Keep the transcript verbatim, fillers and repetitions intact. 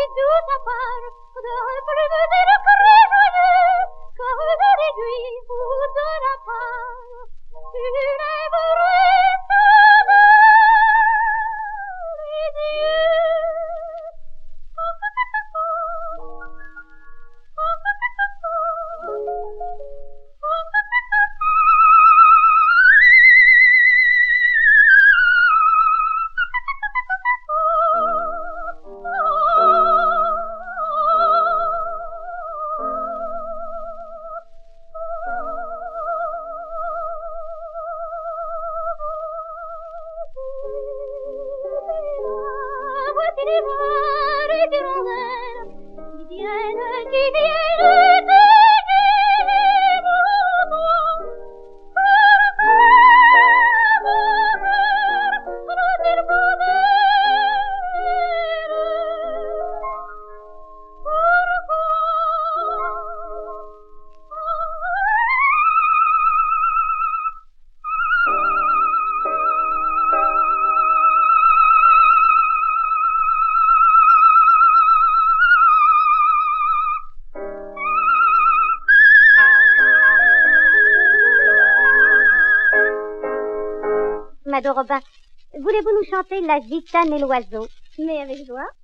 tout à part, de plumes et de cris joyeux, comme de l'aiguille ou de la part, tu lèverais ta les yeux. Mado Robin, voulez-vous nous chanter La gitane et l'oiseau? Mais avec joie.